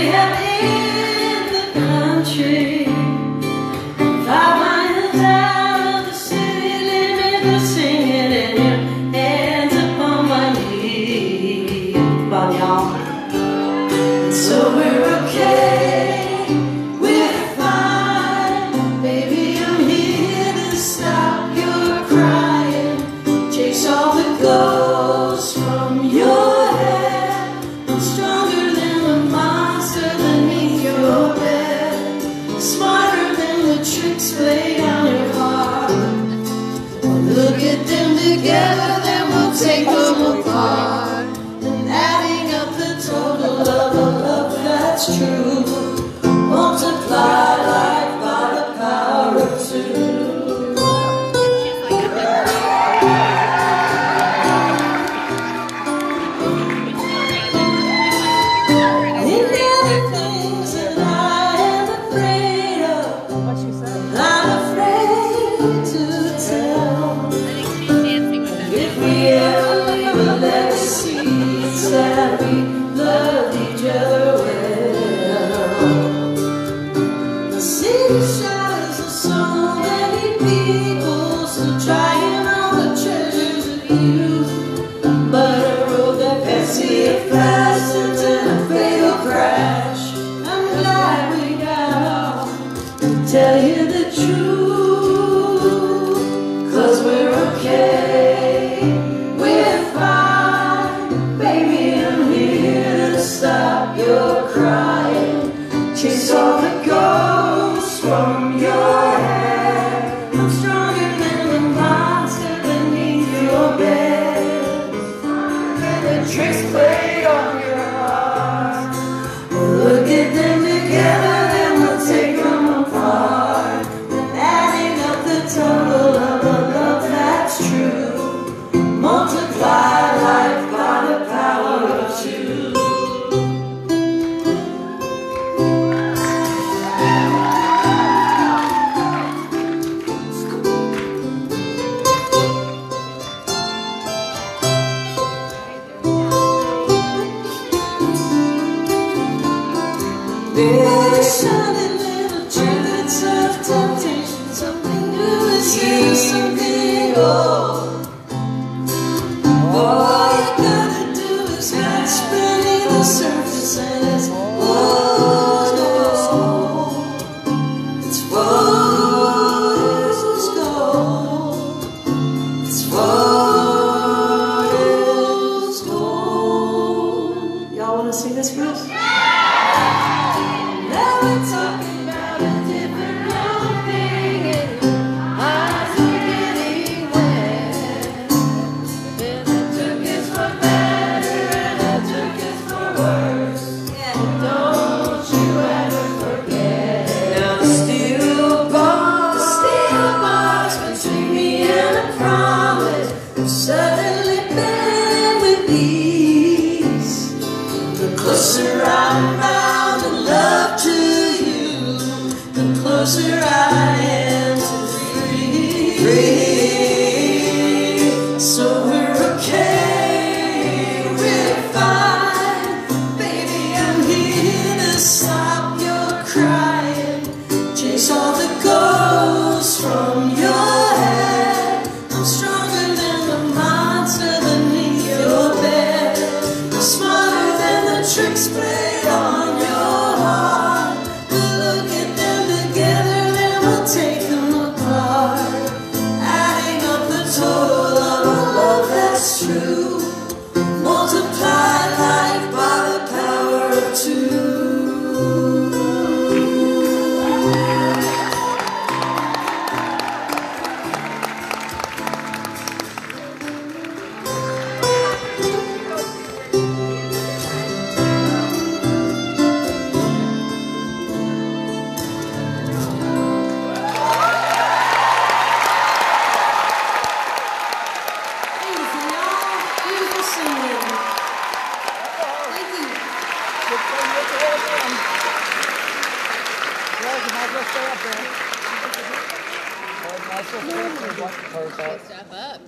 have in the country. 5 miles out of the city limit, we're singing in your hands upon my knee. Bon, y'all. So we're okay, we're fine, baby. I'm here to stop your crying, chase all the ghosts from your head. I'm stronger than the monster beneath your bed, smarter than the tricks played on your heart. Look at them together, then we'll take them apart, and adding up the total of a love that's true, multiply life by the power of 2. That we loved each other well. The city shadows of so many people, still trying all the treasures of youth, but a road that passes faster than a fatal crash. I'm glad we got off to tell you the truth, 'cause we're okay, we're fine, baby. Stop your crying, chase all the ghosts from your head. I'm stronger than the monster beneath your bed, and the tricks played on your heart. Look at them together, then we'll take them apart, and adding up the total of a love that's true, multiply life by the power of 2. Very shining little truths of temptation, something new is here, something old. All you gotta do is scratch beneath the surface, and it's gold. It's rose gold. It's rose gold. Y'all wanna sing this for us? We're talking about a different love thing, and eyes are getting wet. And I took it for better, and I took it for worse. And don't you ever forget. Now the steel bars between me and a promise have suddenly been with peace. The closer I'm bound in love to you, the closer I am to free. So we're okay, we're fine, baby. I'm here to stop your crying, chase all the ghosts from your head. I'm stronger than the monster beneath your bed, smarter than the tricks played on your heart. Look at them together, then we'll take them apart, adding up the total of a love that's true, multiply life by the power of 2. Step up.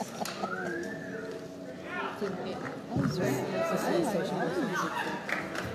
That was very